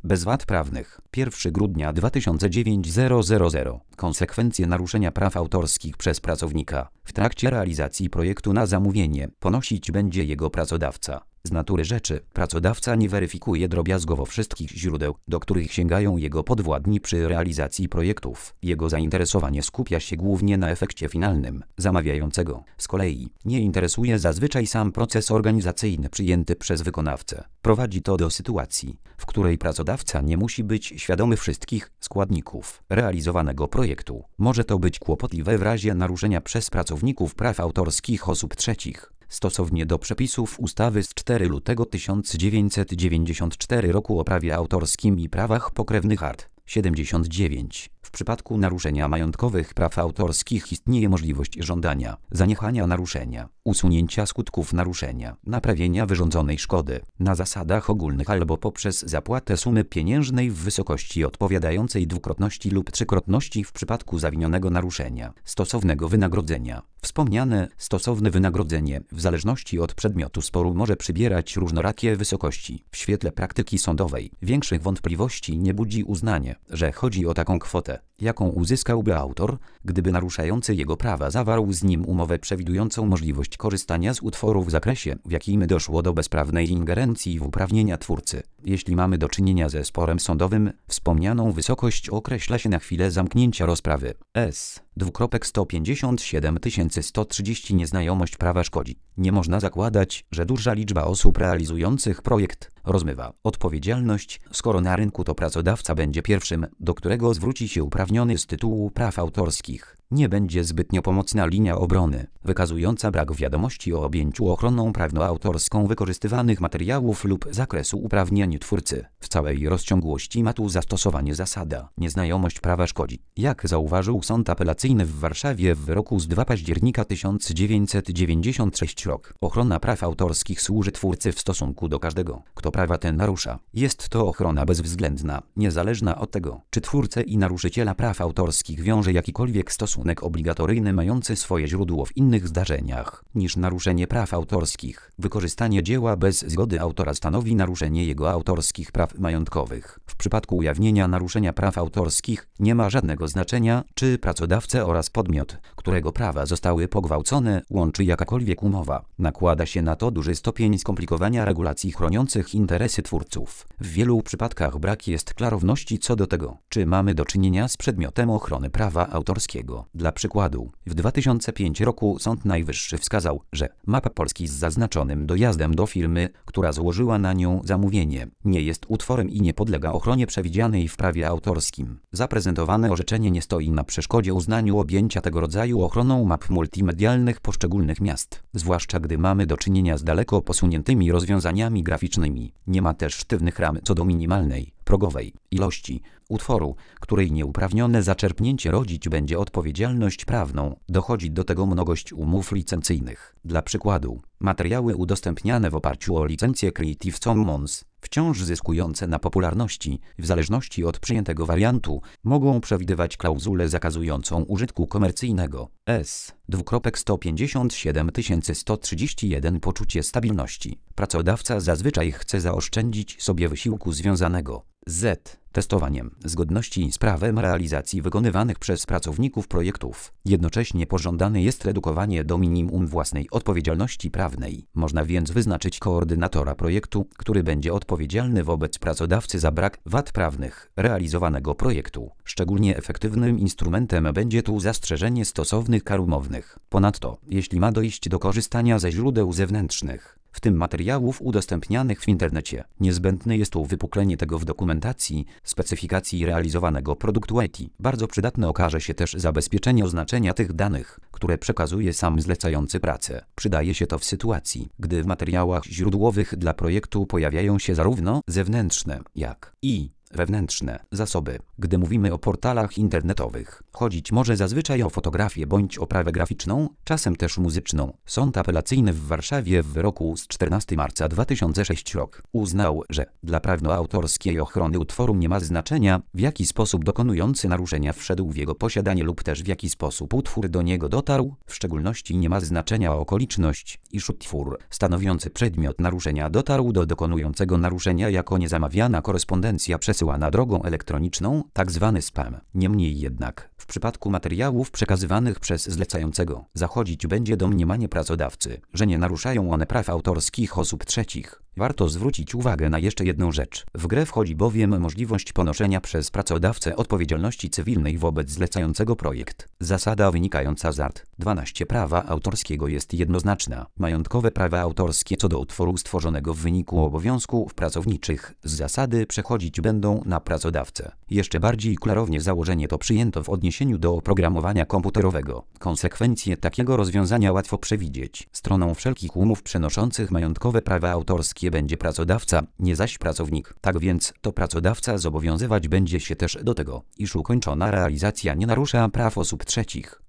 bez wad prawnych. 1 grudnia 2009 000. Konsekwencje naruszenia praw autorskich przez pracownika. W trakcie realizacji projektu na zamówienie ponosić będzie jego pracodawca. Z natury rzeczy, pracodawca nie weryfikuje drobiazgowo wszystkich źródeł, do których sięgają jego podwładni przy realizacji projektów. Jego zainteresowanie skupia się głównie na efekcie finalnym. Zamawiającego, z kolei, nie interesuje zazwyczaj sam proces organizacyjny przyjęty przez wykonawcę. Prowadzi to do sytuacji, w której pracodawca nie musi być świadomy wszystkich składników realizowanego projektu. Może to być kłopotliwe w razie naruszenia przez pracowników praw autorskich osób trzecich. Stosownie do przepisów ustawy z 4 lutego 1994 roku o prawie autorskim i prawach pokrewnych art. 79. W przypadku naruszenia majątkowych praw autorskich istnieje możliwość żądania zaniechania naruszenia, usunięcia skutków naruszenia, naprawienia wyrządzonej szkody na zasadach ogólnych albo poprzez zapłatę sumy pieniężnej w wysokości odpowiadającej dwukrotności lub trzykrotności w przypadku zawinionego naruszenia stosownego wynagrodzenia. Wspomniane stosowne wynagrodzenie w zależności od przedmiotu sporu może przybierać różnorakie wysokości. W świetle praktyki sądowej większych wątpliwości nie budzi uznanie, że chodzi o taką kwotę, jaką uzyskałby autor, gdyby naruszający jego prawa zawarł z nim umowę przewidującą możliwość korzystania z utworu w zakresie, w jakim doszło do bezprawnej ingerencji w uprawnienia twórcy. Jeśli mamy do czynienia ze sporem sądowym, wspomnianą wysokość określa się na chwilę zamknięcia rozprawy. S. 157 130 Nieznajomość prawa szkodzi. Nie można zakładać, że duża liczba osób realizujących projekt rozmywa odpowiedzialność, skoro na rynku to pracodawca będzie pierwszym, do którego zwróci się uprawniony z tytułu praw autorskich. Nie będzie zbytnio pomocna linia obrony, wykazująca brak wiadomości o objęciu ochroną prawnoautorską wykorzystywanych materiałów lub zakresu uprawnień twórcy. W całej rozciągłości ma tu zastosowanie zasada nieznajomość prawa szkodzi. Jak zauważył Sąd Apelacyjny w Warszawie w wyroku z 2 października 1996 rok, ochrona praw autorskich służy twórcy w stosunku do każdego, kto prawa te narusza. Jest to ochrona bezwzględna, niezależna od tego, czy twórcę i naruszyciela praw autorskich wiąże jakikolwiek stosunek obligatoryjny mający swoje źródło w innych zdarzeniach niż naruszenie praw autorskich. Wykorzystanie dzieła bez zgody autora stanowi naruszenie jego autorskich praw majątkowych. W przypadku ujawnienia naruszenia praw autorskich nie ma żadnego znaczenia, czy pracodawcę oraz podmiot, którego prawa zostały pogwałcone, łączy jakakolwiek umowa. Nakłada się na to duży stopień skomplikowania regulacji chroniących interesy twórców. W wielu przypadkach brak jest klarowności co do tego, czy mamy do czynienia z przedmiotem ochrony prawa autorskiego. Dla przykładu, w 2005 roku Sąd Najwyższy wskazał, że mapa Polski z zaznaczonym dojazdem do firmy, która złożyła na nią zamówienie, nie jest utworem i nie podlega ochronie przewidzianej w prawie autorskim. Zaprezentowane orzeczenie nie stoi na przeszkodzie uznaniu objęcia tego rodzaju ochroną map multimedialnych poszczególnych miast, zwłaszcza gdy mamy do czynienia z daleko posuniętymi rozwiązaniami graficznymi. Nie ma też sztywnych ram co do minimalnej, progowej ilości utworu, której nieuprawnione zaczerpnięcie rodzić będzie odpowiedzialność prawną. Dochodzi do tego mnogość umów licencyjnych. Dla przykładu, materiały udostępniane w oparciu o licencję Creative Commons, wciąż zyskujące na popularności, w zależności od przyjętego wariantu, mogą przewidywać klauzulę zakazującą użytku komercyjnego. S. 157 131 Poczucie stabilności. Pracodawca zazwyczaj chce zaoszczędzić sobie wysiłku związanego z testowaniem zgodności z prawem realizacji wykonywanych przez pracowników projektów. Jednocześnie pożądane jest redukowanie do minimum własnej odpowiedzialności prawnej. Można więc wyznaczyć koordynatora projektu, który będzie odpowiedzialny wobec pracodawcy za brak wad prawnych realizowanego projektu. Szczególnie efektywnym instrumentem będzie tu zastrzeżenie stosownych kar umownych. Ponadto, jeśli ma dojść do korzystania ze źródeł zewnętrznych, w tym materiałów udostępnianych w internecie, niezbędne jest uwypuklenie tego w dokumentacji, specyfikacji realizowanego produktu IT. Bardzo przydatne okaże się też zabezpieczenie oznaczenia tych danych, które przekazuje sam zlecający pracę. Przydaje się to w sytuacji, gdy w materiałach źródłowych dla projektu pojawiają się zarówno zewnętrzne, jak i wewnętrzne zasoby. Gdy mówimy o portalach internetowych, chodzić może zazwyczaj o fotografię bądź oprawę graficzną, czasem też muzyczną. Sąd Apelacyjny w Warszawie w wyroku z 14 marca 2006 rok uznał, że dla prawnoautorskiej ochrony utworu nie ma znaczenia, w jaki sposób dokonujący naruszenia wszedł w jego posiadanie lub też w jaki sposób utwór do niego dotarł. W szczególności nie ma znaczenia okoliczność, iż utwór stanowiący przedmiot naruszenia dotarł do dokonującego naruszenia jako niezamawiana korespondencja przez przesyłana drogą elektroniczną, tzw. spam. Niemniej jednak, w przypadku materiałów przekazywanych przez zlecającego, zachodzić będzie domniemanie pracodawcy, że nie naruszają one praw autorskich osób trzecich. Warto zwrócić uwagę na jeszcze jedną rzecz. W grę wchodzi bowiem możliwość ponoszenia przez pracodawcę odpowiedzialności cywilnej wobec zlecającego projekt. Zasada wynikająca z art. 12 prawa autorskiego jest jednoznaczna. Majątkowe prawa autorskie co do utworu stworzonego w wyniku obowiązków pracowniczych z zasady przechodzić będą na pracodawcę. Jeszcze bardziej klarownie założenie to przyjęto w odniesieniu do oprogramowania komputerowego. Konsekwencje takiego rozwiązania łatwo przewidzieć. Stroną wszelkich umów przenoszących majątkowe prawa autorskie będzie pracodawca, nie zaś pracownik. Tak więc to pracodawca zobowiązywać będzie się też do tego, iż ukończona realizacja nie narusza praw osób trzecich.